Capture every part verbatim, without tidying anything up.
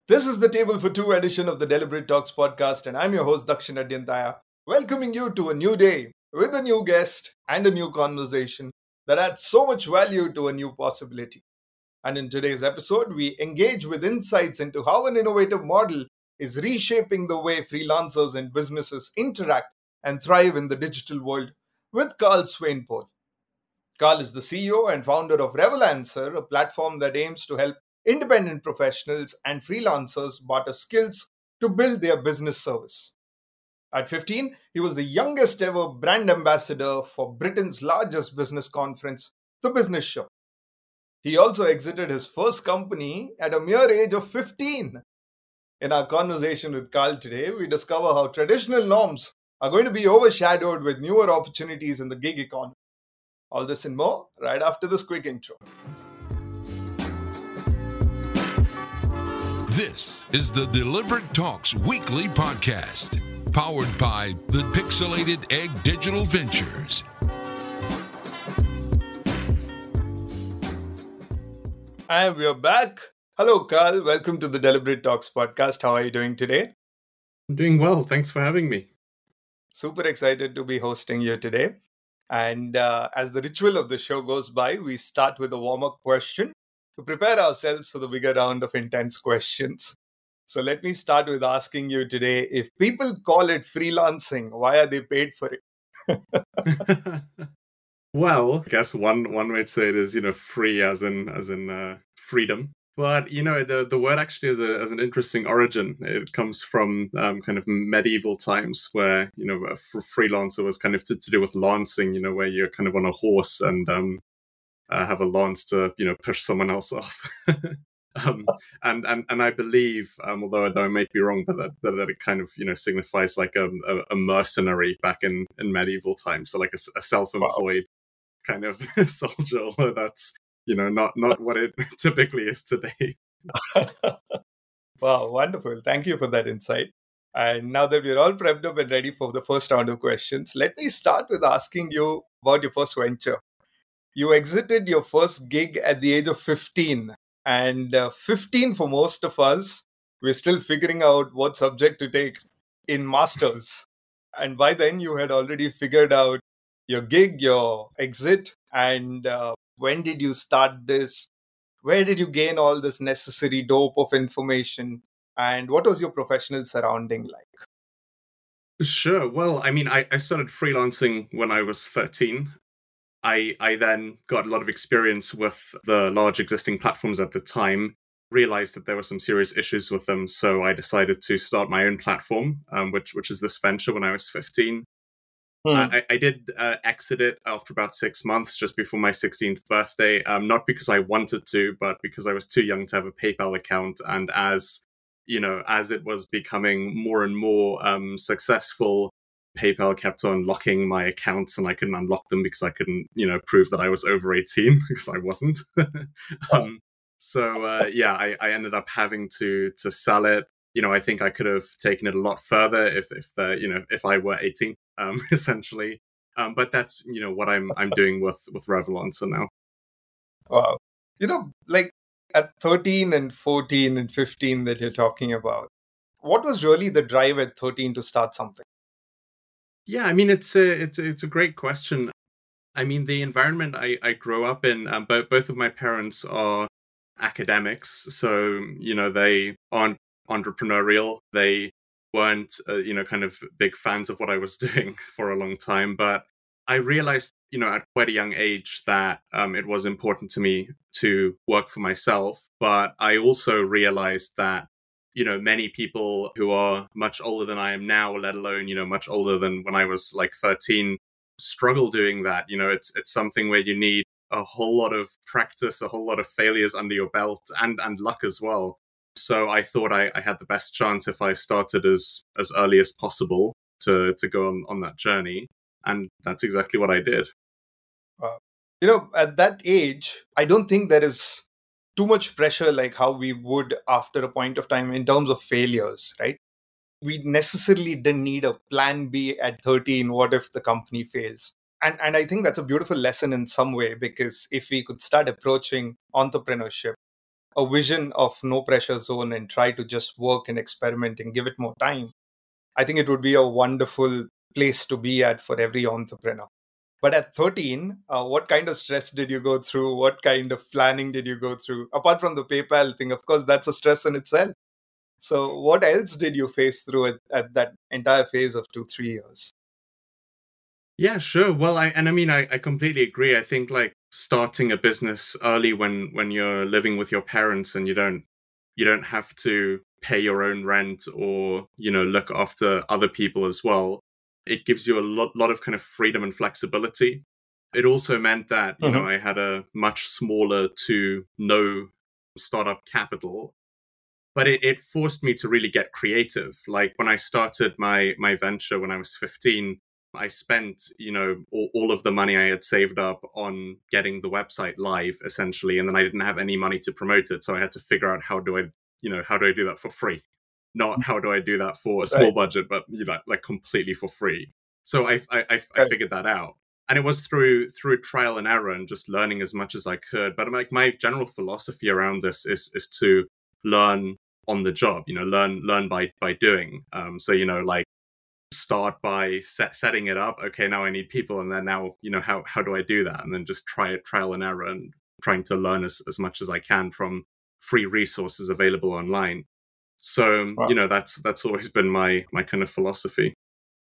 This is the Table for Two edition of the Deliberate Talks podcast, and I'm your host, Dakshin Adyantaya, welcoming you to a new day with a new guest and a new conversation that adds so much value to a new possibility. And in today's episode, we engage with insights into how an innovative model is reshaping the way freelancers and businesses interact and thrive in the digital world with Carl Swainpole. Carl is the C E O and founder of Revolancer, a platform that aims to help independent professionals and freelancers barter skills to build their business service. At fifteen, he was the youngest ever brand ambassador for Britain's largest business conference, the Business Show. He also exited his first company at a mere age of fifteen. In our conversation with Carl today, we discover how traditional norms are going to be overshadowed with newer opportunities in the gig economy. All this and more right after this quick intro. This is the Deliberate Talks weekly podcast, powered by the Pixelated Egg Digital Ventures. And we're back. Hello, Carl. Welcome to the Deliberate Talks podcast. How are you doing today? I'm doing well. Thanks for having me. Super excited to be hosting you today. And uh, as the ritual of the show goes by, we start with a warm-up question to prepare ourselves for the bigger round of intense questions. So let me start with asking you today, if people call it freelancing, why are they paid for it? Well, I guess one one way to say it is, you know, free as in as in uh, freedom. But, you know, the, the word actually has, a, has an interesting origin. It comes from um, kind of medieval times where, you know, a f- freelancer was kind of to, to do with lancing, you know, where you're kind of on a horse and um, uh, have a lance to, you know, push someone else off. um, and, and and I believe, um, although, although I may be wrong, but that, that, that it kind of, you know, signifies like a, a, a mercenary back in, in medieval times. So like a, a self-employed wow. kind of soldier, although that's, you know, not not what it typically is today. Wow, wonderful. Thank you for that insight. And now that we're all prepped up and ready for the first round of questions, let me start with asking you about your first venture. You exited your first gig at the age of fifteen. And uh, fifteen for most of us, we're still figuring out what subject to take in masters. And by then, you had already figured out your gig, your exit, and uh, when did you start this? Where did you gain all this necessary dope of information? And what was your professional surrounding like? Sure. Well, I mean, I, I started freelancing when I was thirteen. I, I then got a lot of experience with the large existing platforms at the time, realized that there were some serious issues with them. So I decided to start my own platform, um, which which is this venture when I was fifteen. Hmm. Uh, I, I did uh, exit it after about six months, just before my sixteenth birthday. Um, not because I wanted to, but because I was too young to have a PayPal account. And as you know, as it was becoming more and more um, successful, PayPal kept on locking my accounts, and I couldn't unlock them because I couldn't, you know, prove that I was over eighteen because I wasn't. um, so uh, yeah, I, I ended up having to to sell it. You know, I think I could have taken it a lot further if if the, you know, if I were eighteen. Um, essentially, um, but that's, you know, what I'm I'm doing with with Revolancer now. Wow, you know, like at thirteen and fourteen and fifteen that you're talking about, what was really the drive at thirteen to start something? Yeah, I mean, it's a it's it's a great question. I mean, the environment I I grew up in, um, both both of my parents are academics, so you know they aren't entrepreneurial. They weren't, uh, you know, kind of big fans of what I was doing for a long time. But I realized, you know, at quite a young age that um, it was important to me to work for myself. But I also realized that, you know, many people who are much older than I am now, let alone, you know, much older than when I was like thirteen, struggle doing that. You know, it's it's something where you need a whole lot of practice, a whole lot of failures under your belt, and and luck as well. So I thought I, I had the best chance if I started as as early as possible to to go on, on that journey. And that's exactly what I did. Wow. You know, at that age, I don't think there is too much pressure like how we would after a point of time in terms of failures, right? We necessarily didn't need a plan B at thirteen. What if the company fails? And and I think that's a beautiful lesson in some way, because if we could start approaching entrepreneurship a vision of no pressure zone and try to just work and experiment and give it more time, I think it would be a wonderful place to be at for every entrepreneur. But at thirteen, uh, what kind of stress did you go through? What kind of planning did you go through? Apart from the PayPal thing, of course, that's a stress in itself. So what else did you face through at, at that entire phase of two, three years? Yeah, sure. Well, I and I mean, I, I completely agree. I think like starting a business early when when you're living with your parents and you don't you don't have to pay your own rent or, you know, look after other people as well. It gives you a lot lot of kind of freedom and flexibility. It also meant that, you know, Mm-hmm. I had a much smaller to no startup capital, but it, it forced me to really get creative. Like when I started my my venture when I was fifteen, I spent, you know, all, all of the money I had saved up on getting the website live, essentially, and then I didn't have any money to promote it, so I had to figure out how do I, you know, how do I do that for free? Not how do I do that for a small Right. budget, but you know, like completely for free. So I I, I, I Right. figured that out, and it was through through trial and error and just learning as much as I could. But like my general philosophy around this is is to learn on the job, you know, learn learn by by doing. Um, so you know, like start by set, setting it up. Okay, now I need people, and then now you know how how do I do that, and then just try it trial and error and trying to learn as as much as I can from free resources available online. So you Wow. know that's that's always been my my kind of philosophy.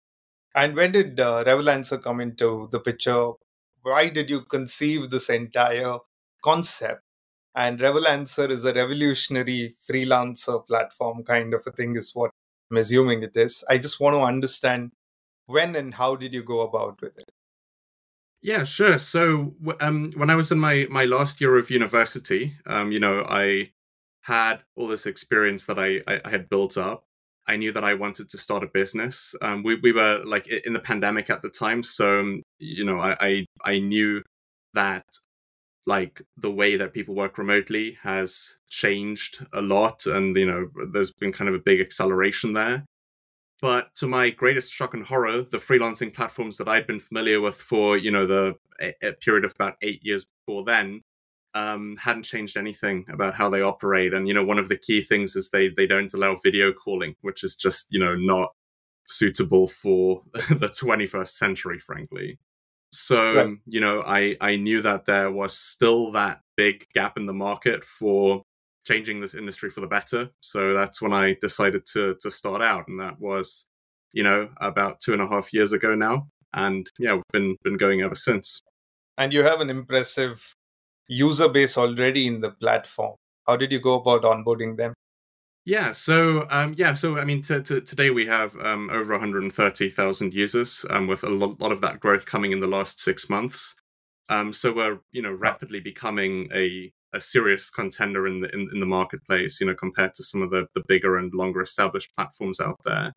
And when did uh, Revelancer come into the picture? Why did you conceive this entire concept? And Revelancer is a revolutionary freelancer platform kind of a thing, is what I'm assuming it is. I just want to understand when and how did you go about with it? Yeah, sure. So w- um, when I was in my my last year of university, um, you know, I had all this experience that I, I, I had built up. I knew that I wanted to start a business. Um, we we were like i- in the pandemic at the time, so um, you know, I, I I knew that like the way that people work remotely has changed a lot, and you know, there's been kind of a big acceleration there. But to my greatest shock and horror, the freelancing platforms that I'd been familiar with for, you know, the a, a period of about eight years before then, um, hadn't changed anything about how they operate. And, you know, one of the key things is they they don't allow video calling, which is just, you know, not suitable for the twenty-first century, frankly. Right. So, you know, I, I knew that there was still that big gap in the market for changing this industry for the better. So that's when I decided to to start out. And that was, you know, about two and a half years ago now. And yeah, we've been been going ever since. And you have an impressive user base already in the platform. How did you go about onboarding them? Yeah, so um, yeah, so I mean, t- t- today we have um, over one hundred thirty thousand users, um, with a lo- lot of that growth coming in the last six months. Um, so we're you know Wow. rapidly becoming a a serious contender in the in, in the marketplace. You know, compared to some of the the bigger and longer established platforms out there.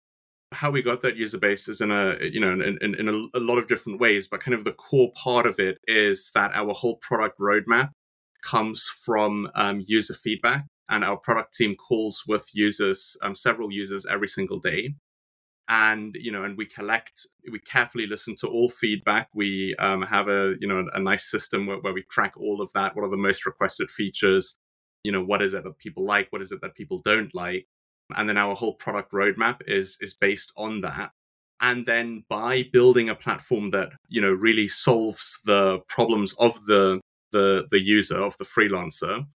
How we got that user base is in a you know in in, in a, a lot of different ways, but kind of the core part of it is that our whole product roadmap comes from um, user feedback, and our product team calls with users, um, several users every single day, and you know, and we collect, we carefully listen to all feedback. We um, have a you know a nice system where, where we track all of that. What are the most requested features? You know, what is it that people like? What is it that people don't like? And then our whole product roadmap is is based on that. And then by building a platform that you know really solves the problems of the the the user, of the freelancer,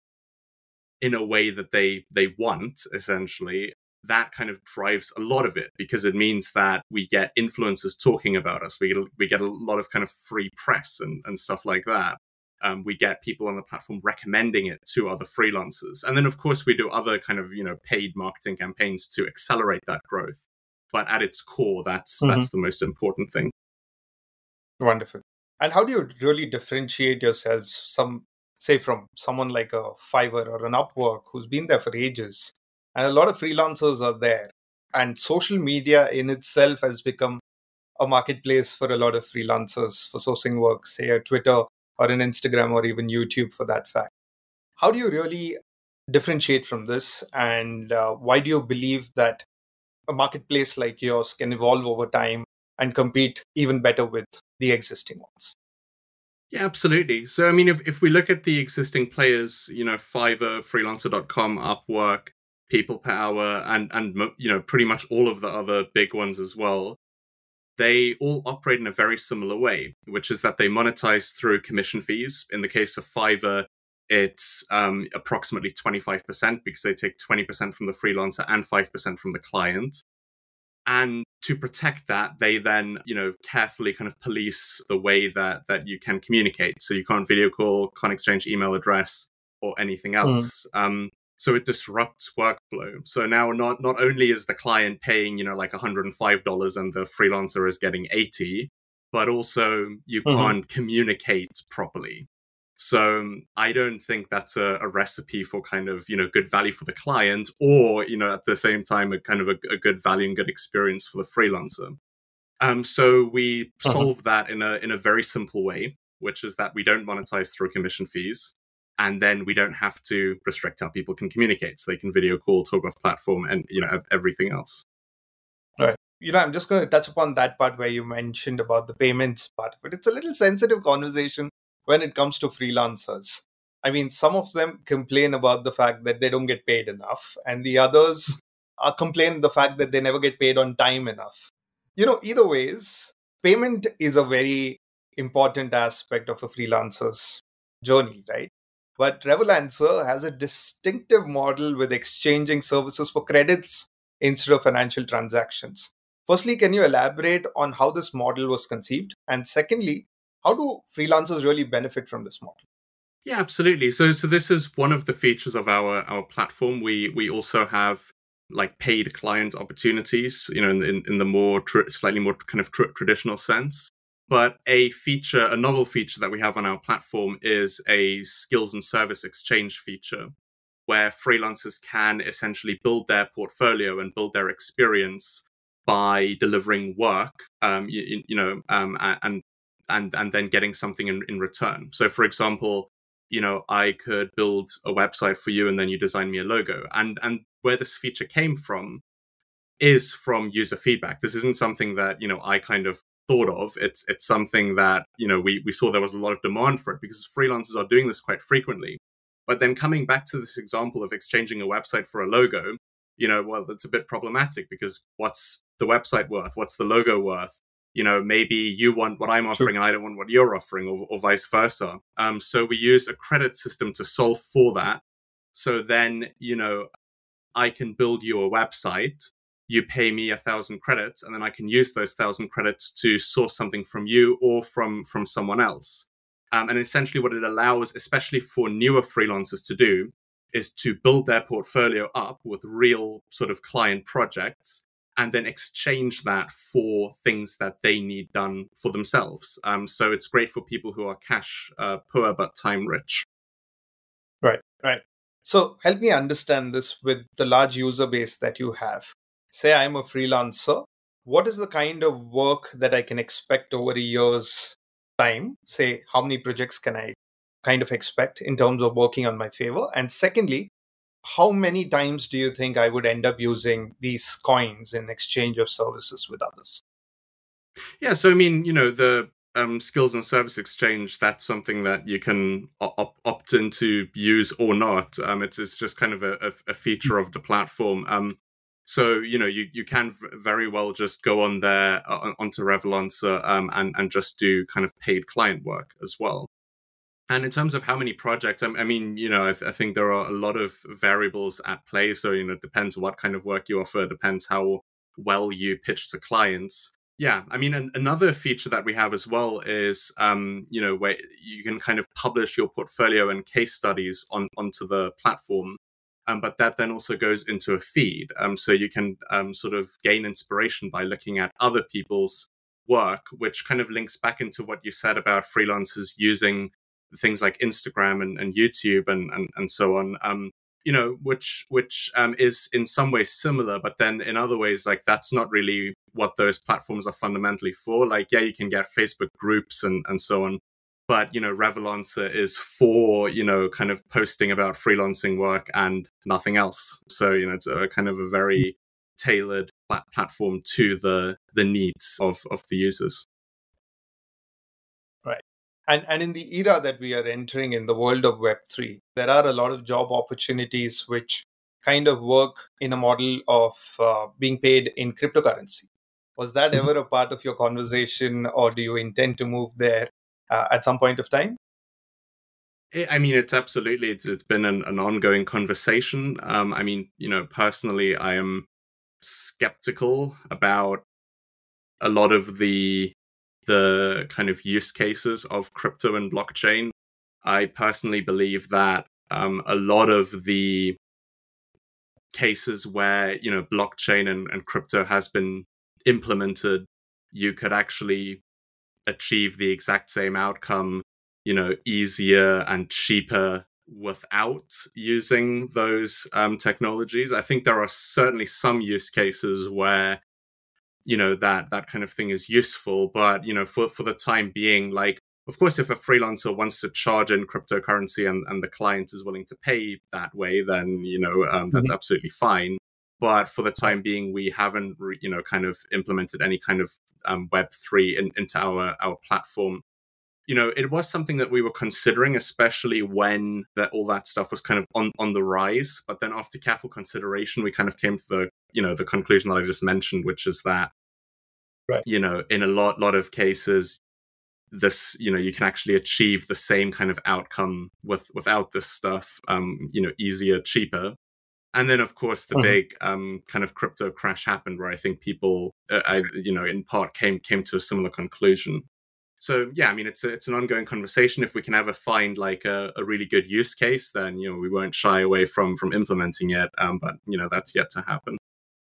in a way that they they want, essentially, that kind of drives a lot of it, because it means that we get influencers talking about us. We get, we get a lot of kind of free press and, and stuff like that. Um, we get people on the platform recommending it to other freelancers. And then, of course, we do other kind of, you know, paid marketing campaigns to accelerate that growth. But at its core, that's Mhm. that's the most important thing. Wonderful. And how do you really differentiate yourselves, some say from someone like a Fiverr or an Upwork who's been there for ages? And a lot of freelancers are there. And social media in itself has become a marketplace for a lot of freelancers for sourcing work, say a Twitter or an Instagram or even YouTube for that fact. How do you really differentiate from this? And uh, why do you believe that a marketplace like yours can evolve over time and compete even better with the existing ones? Yeah, absolutely. So, I mean, if, if we look at the existing players, you know, Fiverr, freelancer dot com, Upwork, People Per Hour, and, and, you know, pretty much all of the other big ones as well, they all operate in a very similar way, which is that they monetize through commission fees. In the case of Fiverr, it's um, approximately twenty-five percent because they take twenty percent from the freelancer and five percent from the client. And to protect that, they then, you know, carefully kind of police the way that that you can communicate. So you can't video call, can't exchange email address or anything else. Mm. Um, so it disrupts workflow. So now not not only is the client paying, you know, like one hundred five dollars and the freelancer is getting eighty, but also you mm-hmm. can't communicate properly. So I don't think that's a, a recipe for kind of, you know, good value for the client, or, you know, at the same time, a kind of a, a good value and good experience for the freelancer. Um, so we uh-huh. solve that in a in a very simple way, which is that we don't monetize through commission fees. And then we don't have to restrict how people can communicate. So they can video call, talk off platform, and, you know, everything else. Right. You know, I'm just going to touch upon that part where you mentioned about the payments part of it. It's a little sensitive conversation when it comes to freelancers. I mean, some of them complain about the fact that they don't get paid enough, and the others uh, complain the fact that they never get paid on time enough. You know, either ways, payment is a very important aspect of a freelancer's journey, right? But Revolancer has a distinctive model with exchanging services for credits instead of financial transactions. Firstly, can you elaborate on how this model was conceived? And secondly, how do freelancers really benefit from this model? Yeah, absolutely. So, so this is one of the features of our our platform. We we also have like paid client opportunities, you know, in in, in the more tr- slightly more kind of tr- traditional sense. But a feature, a novel feature that we have on our platform is a skills and service exchange feature, where freelancers can essentially build their portfolio and build their experience by delivering work, um, you, you know, um, and and and then getting something in, in return. So, for example, you know, I could build a website for you, and then you design me a logo. And and where this feature came from is from user feedback. This isn't something that, you know, I kind of thought of. It's it's something that, you know, we we saw there was a lot of demand for it because freelancers are doing this quite frequently. But then coming back to this example of exchanging a website for a logo, you know, well, that's a bit problematic because what's the website worth? What's the logo worth? You know, maybe you want what I'm offering Sure. and I don't want what you're offering, or, or vice versa. Um, so we use a credit system to solve for that. So then, you know, I can build you a website. You pay me a thousand credits, and then I can use those thousand credits to source something from you or from from someone else. Um, and essentially what it allows, especially for newer freelancers to do, is to build their portfolio up with real sort of client projects and then exchange that for things that they need done for themselves. Um, so it's great for people who are cash uh, poor but time rich. Right, right. So help me understand this with the large user base that you have. Say I'm a freelancer. What is the kind of work that I can expect over a year's time? Say, how many projects can I kind of expect in terms of working on my favor? And secondly, how many times do you think I would end up using these coins in exchange of services with others? Yeah, so I mean, you know, the um, skills and service exchange, that's something that you can op- opt in to use or not. Um, it's, it's just kind of a, a feature of the platform. Um, So, you know, you, you can very well just go on there, uh, onto Revolancer, um, and, and just do kind of paid client work as well. And in terms of how many projects, I, I mean, you know, I, th- I think there are a lot of variables at play. So, you know, it depends what kind of work you offer, it depends how well you pitch to clients. Yeah, I mean, an, another feature that we have as well is, um, you know, where you can kind of publish your portfolio and case studies on onto the platform. Um, but that then also goes into a feed. Um, so you can um, sort of gain inspiration by looking at other people's work, which kind of links back into what you said about freelancers using things like Instagram and, and YouTube and, and, and so on. Um, you know, which which um, is in some ways similar, but then in other ways, like that's not really what those platforms are fundamentally for. Like, yeah, you can get Facebook groups and, and so on. But, you know, Revolancer is for, you know, kind of posting about freelancing work and nothing else. So, you know, it's a kind of a very tailored plat- platform to the the needs of, of the users. Right. And, and in the era that we are entering in the world of Web three, there are a lot of job opportunities which kind of work in a model of uh, being paid in cryptocurrency. Was that Mhm. ever a part of your conversation, or do you intend to move there uh, at some point of time? I I mean, it's absolutely, it's, it's been an, an ongoing conversation. Um, I mean, you know, personally, I am skeptical about a lot of the the kind of use cases of crypto and blockchain. I personally believe that um, a lot of the cases where, you know, blockchain and, and crypto has been implemented, you could actually achieve the exact same outcome, you know, easier and cheaper without using those um, technologies. I think there are certainly some use cases where, you know, that that kind of thing is useful, but, you know, for for the time being, like, of course, if a freelancer wants to charge in cryptocurrency and, and the client is willing to pay that way, then, you know, um, that's Mhm. absolutely fine. But for the Right. time being, we haven't, re- you know, kind of implemented any kind of um, Web three in, into our our platform. You know, it was something that we were considering, especially when that all that stuff was kind of on on the rise. But then, after careful consideration, we kind of came to the, you know, the conclusion that I just mentioned, which is that, Right. you know, in a lot lot of cases, this, you know, you can actually achieve the same kind of outcome with without this stuff, um you know, easier, cheaper. And then, of course, the Mhm. big um kind of crypto crash happened, where I think people uh, I, you know, in part came came to a similar conclusion. So yeah, I mean, it's a, it's an ongoing conversation. If we can ever find like a, a really good use case, then, you know, we won't shy away from from implementing it, um but, you know, that's yet to happen.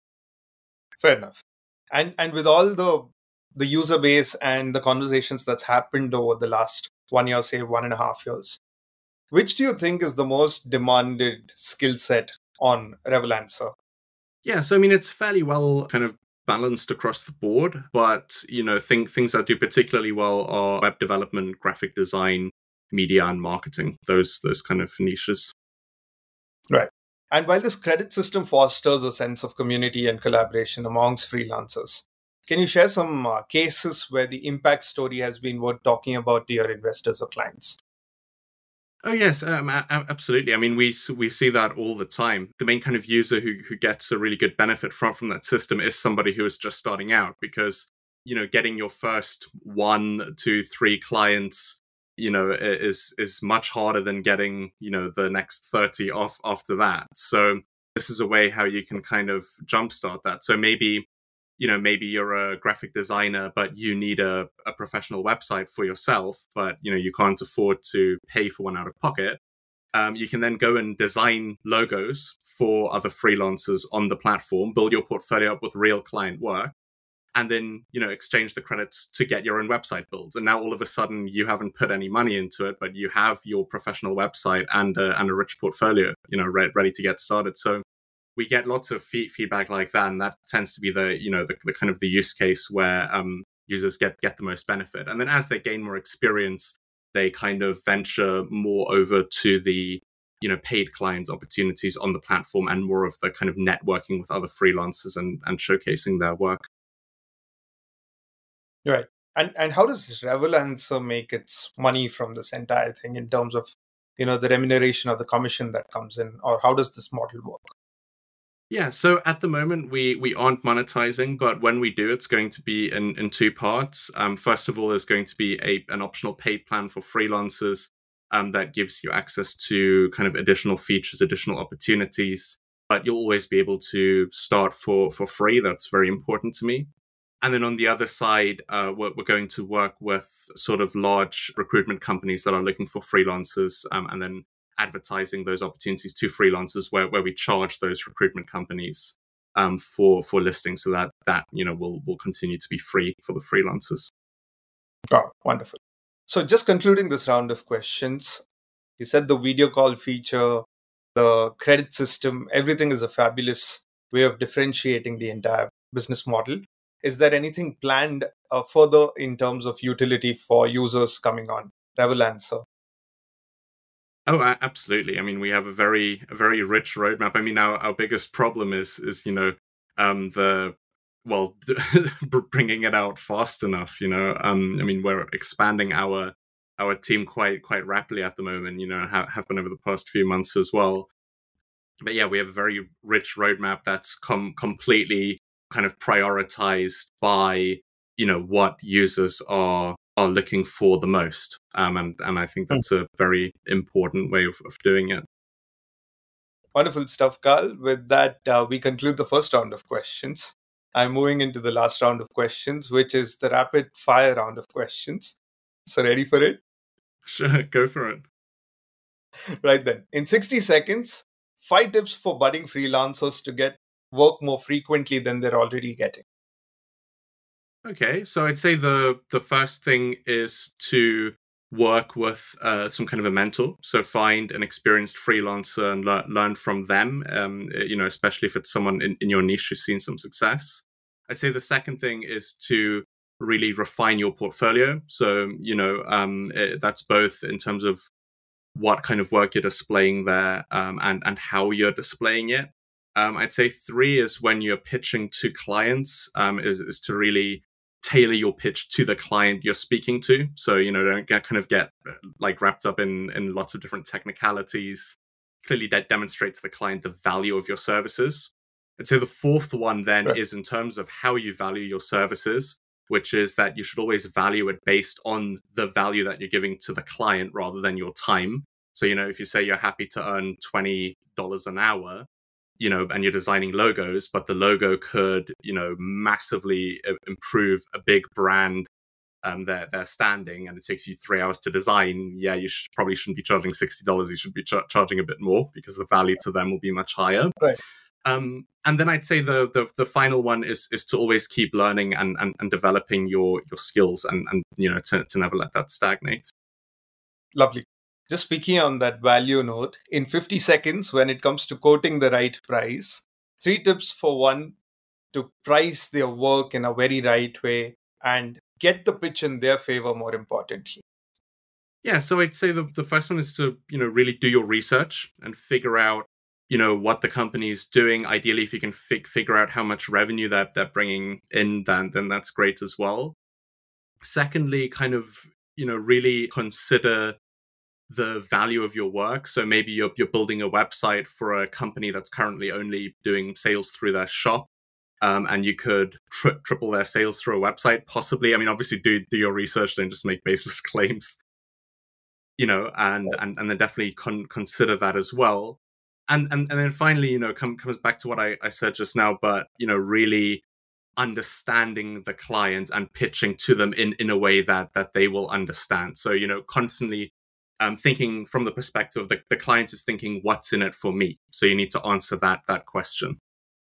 Fair enough. And and with all the the user base and the conversations that's happened over the last one year, say one and a half years, which do you think is the most demanded skill set on Revolancer? Yeah, so I mean, it's fairly well kind of balanced across the board, but, you know, think things that do particularly well are web development, graphic design, media, and marketing. Those those kind of niches. Right. And while this credit system fosters a sense of community and collaboration amongst freelancers, can you share some uh, cases where the impact story has been worth talking about to your investors or clients? Oh yes, um, a- a- absolutely. I mean, we s- we see that all the time. The main kind of user who who gets a really good benefit from from that system is somebody who is just starting out, because, you know, getting your first one, two, three clients, you know, i- is is much harder than getting, you know, the next thirty off after that. So this is a way how you can kind of jumpstart that. So maybe, you know, maybe you're a graphic designer, but you need a, a professional website for yourself, but, you know, you can't afford to pay for one out of pocket. Um, you can then go and design logos for other freelancers on the platform, build your portfolio up with real client work, and then, you know, exchange the credits to get your own website built. And now all of a sudden you haven't put any money into it, but you have your professional website and a, and a rich portfolio, you know, re- ready to get started. So we get lots of fee- feedback like that, and that tends to be the, you know, the, the kind of the use case where um, users get get the most benefit. And then as they gain more experience, they kind of venture more over to the, you know, paid clients opportunities on the platform, and more of the kind of networking with other freelancers and and showcasing their work. Right. And and how does Revolancer make its money from this entire thing in terms of, you know, the remuneration or the commission that comes in, or how does this model work? Yeah, so at the moment we we aren't monetizing, but when we do, it's going to be in in two parts. Um, first of all, there's going to be a an optional paid plan for freelancers, um, that gives you access to kind of additional features, additional opportunities. But you'll always be able to start for for free. That's very important to me. And then on the other side, uh, we're, we're going to work with sort of large recruitment companies that are looking for freelancers, um, and then advertising those opportunities to freelancers, where, where we charge those recruitment companies um, for for listings, so that that, you know, will will continue to be free for the freelancers. Oh, wonderful. So just concluding this round of questions, you said the video call feature, the credit system, everything is a fabulous way of differentiating the entire business model. Is there anything planned uh, further in terms of utility for users coming on Revolancer? Oh, a- absolutely. I mean, we have a very a very rich roadmap. I mean, our our biggest problem is is you know, um the well bringing it out fast enough. You know, um I mean, we're expanding our our team quite quite rapidly at the moment, you know, have, have been over the past few months as well. But yeah, we have a very rich roadmap that's com- completely kind of prioritized by, you know, what users are are looking for the most. Um, and, and I think that's a very important way of, of doing it. Wonderful stuff, Carl. With that, uh, we conclude the first round of questions. I'm moving into the last round of questions, which is the rapid fire round of questions. So ready for it? Sure, go for it. Right then. In sixty seconds, five tips for budding freelancers to get work more frequently than they're already getting. Okay, so I'd say the the first thing is to work with uh, some kind of a mentor. So find an experienced freelancer and le- learn from them, um, you know, especially if it's someone in, in your niche who's seen some success. I'd say the second thing is to really refine your portfolio. So, you know, um, it, that's both in terms of what kind of work you're displaying there um, and, and how you're displaying it. Um, I'd say three is when you're pitching to clients, um, is, is to really tailor your pitch to the client you're speaking to. So, you know, don't get, kind of get like wrapped up in, in lots of different technicalities. Clearly that demonstrates to the client the value of your services. And so the fourth one then right. is in terms of how you value your services, which is that you should always value it based on the value that you're giving to the client rather than your time. So, you know, if you say you're happy to earn twenty dollars an hour, you know, and you're designing logos, but the logo could, you know, massively improve a big brand, um, their their standing, and it takes you three hours to design. Yeah, you should, probably shouldn't be charging sixty dollars. You should be ch- charging a bit more because the value to them will be much higher. Right. Um, and then I'd say the, the the final one is is to always keep learning and and, and developing your your skills and and you know to to never let that stagnate. Lovely. Just speaking on that value note, in fifty seconds, when it comes to quoting the right price, three tips for one to price their work in a very right way and get the pitch in their favor, more importantly. Yeah, so I'd say the, the first one is to, you know, really do your research and figure out, you know, what the company is doing. Ideally, if you can fig- figure out how much revenue that they're bringing in, then, then that's great as well. Secondly, kind of, you know, really consider the value of your work. So maybe you're you're building a website for a company that's currently only doing sales through their shop, um, and you could tri- triple their sales through a website, possibly. I mean, obviously, do do your research, don't just make baseless claims, you know. And and and then definitely con- consider that as well. And and and then finally, you know, come, comes back to what I, I said just now, but you know, really understanding the client and pitching to them in in a way that that they will understand. So, you know, constantly Um, thinking from the perspective of the, the client is thinking, what's in it for me? So you need to answer that that question.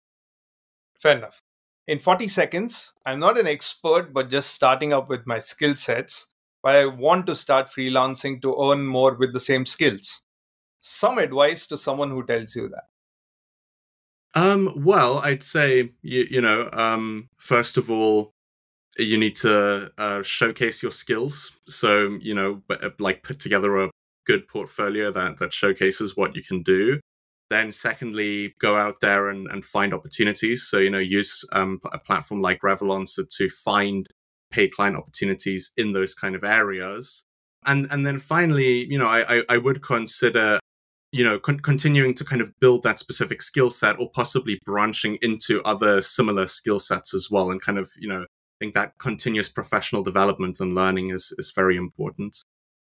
Fair enough. In forty seconds, I'm not an expert, but just starting up with my skill sets, but I want to start freelancing to earn more with the same skills. Some advice to someone who tells you that. Um, well, I'd say, you, you know, um, first of all, you need to uh, showcase your skills. So, you know, like put together a good portfolio that, that showcases what you can do. Then secondly, go out there and, and find opportunities. So, you know, use um, a platform like Revolancer to find paid client opportunities in those kind of areas. And and then finally, you know, I, I, I would consider, you know, con- continuing to kind of build that specific skill set or possibly branching into other similar skill sets as well. And kind of, you know, I think that continuous professional development and learning is, is very important.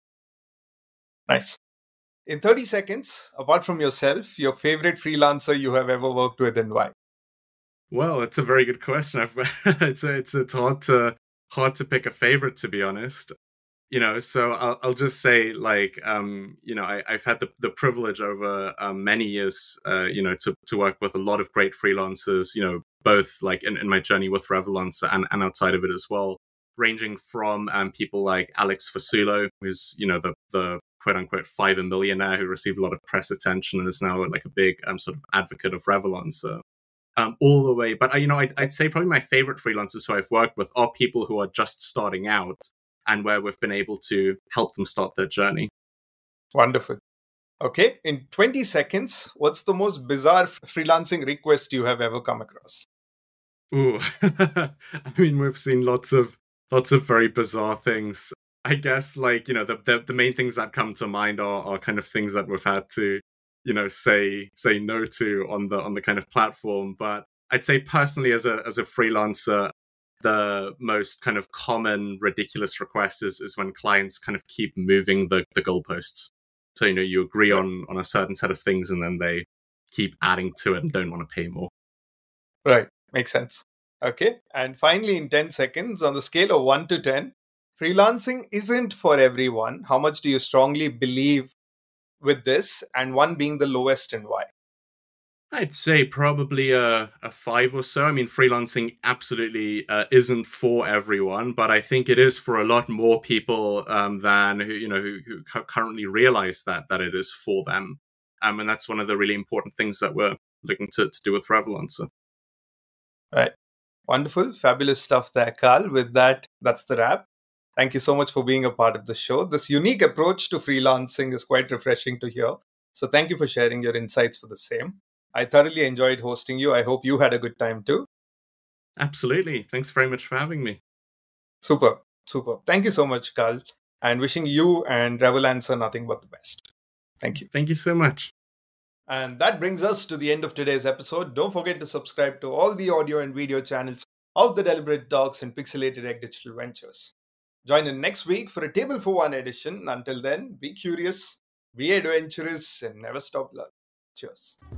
Nice. In thirty seconds, apart from yourself, your favorite freelancer you have ever worked with and why? Well, it's a very good question. I've, it's a, it's it's hard to hard to pick a favorite, to be honest. You know, so I'll I'll just say, like, um, you know, I, I've had the, the privilege over um, many years, uh, you know, to to work with a lot of great freelancers. You know, both like in, in my journey with Revolancer and, and outside of it as well, ranging from um, people like Alex Fasulo, who's, you know, the the quote unquote Fiverr millionaire who received a lot of press attention and is now like a big um, sort of advocate of Revolancer. Um, all the way, but uh, you know, I'd, I'd say probably my favorite freelancers who I've worked with are people who are just starting out and where we've been able to help them start their journey. Wonderful. Okay, in twenty seconds, what's the most bizarre freelancing request you have ever come across? Ooh, I mean, we've seen lots of lots of very bizarre things. I guess like, you know, the, the the main things that come to mind are are kind of things that we've had to, you know, say say no to on the on the kind of platform. But I'd say personally as a as a freelancer, the most kind of common ridiculous request is, is when clients kind of keep moving the, the goalposts. So, you know, you agree Right. on, on a certain set of things and then they keep adding to it and don't want to pay more. Right. Makes sense. Okay. And finally, in ten seconds, on the scale of one to ten, freelancing isn't for everyone. How much do you strongly believe with this? And one being the lowest, and why? I'd say probably a, a five or so. I mean, freelancing absolutely uh, isn't for everyone, but I think it is for a lot more people um, than who you know who, who cu- currently realize that that it is for them. Um, and that's one of the really important things that we're looking to, to do with Revolancer. Right. Wonderful. Fabulous stuff there, Carl. With that, that's the wrap. Thank you so much for being a part of the show. This unique approach to freelancing is quite refreshing to hear. So thank you for sharing your insights for the same. I thoroughly enjoyed hosting you. I hope you had a good time too. Absolutely. Thanks very much for having me. Super, super. Thank you so much, Carl. And wishing you and Revolancer nothing but the best. Thank you. Thank you so much. And that brings us to the end of today's episode. Don't forget to subscribe to all the audio and video channels of the Deliberate Talks and Pixelated Egg Digital Ventures. Join in next week for a Table for One edition. Until then, be curious, be adventurous, and never stop learning. Cheers.